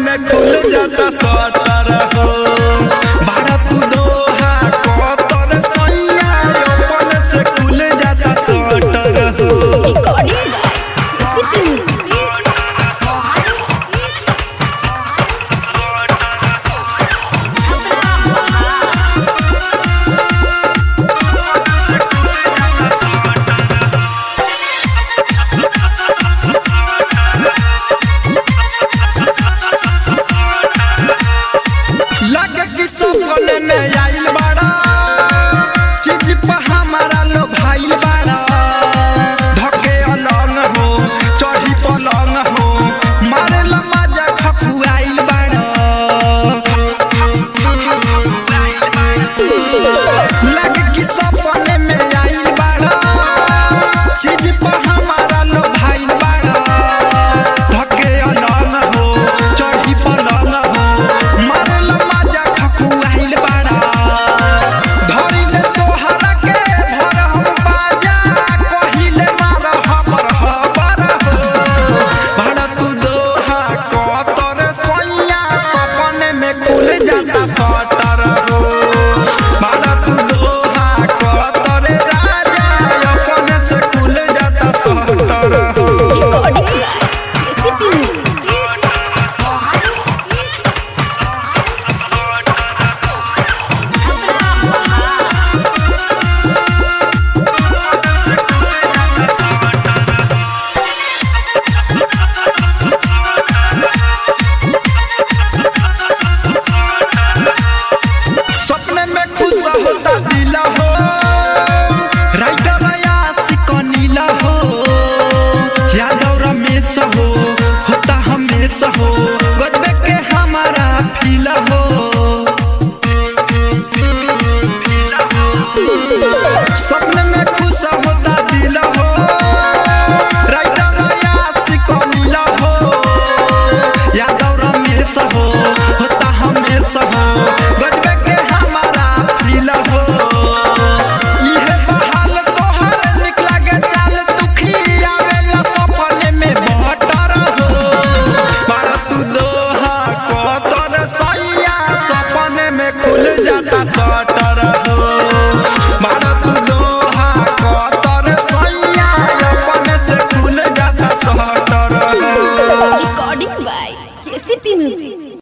में खुल जाता सटर हो बाड़ा तू दोहा कतर सैया अपन से खुल जाता सटर हो। लगे कि सपने में आइल बाड़ा चीज पे हमारा लो भाइल बाड़ा धके अलंग हो चढ़ी पलंग हो मारे ला मजा खखुआइल बाड़ा लगे कि सपने में आइल बाड़ा चीज पे हमारा लो भाइल बाड़ा धके अलंग हो चढ़ी पलंग हो मारे ला खुआइल बाड़ा धरी ले तोहरा के भर हम बाजा कहिले मार हबर हबर हो बाड़ा तू दोहा कतर सैया सपने में खुल जाता सटर हो बाड़ा तू दोहा कतर राजा अपने से खुल जाता सटर हो। सपने में खुश होता दिल हो राइटर आशिक नीला हो यादव रमेश हो होता हमेशा हो गजबे के हमारा फील हो सपने में खुश होता दिल हो राइटर आशिक नीला हो यादव रमेश हो होता हमेशा हो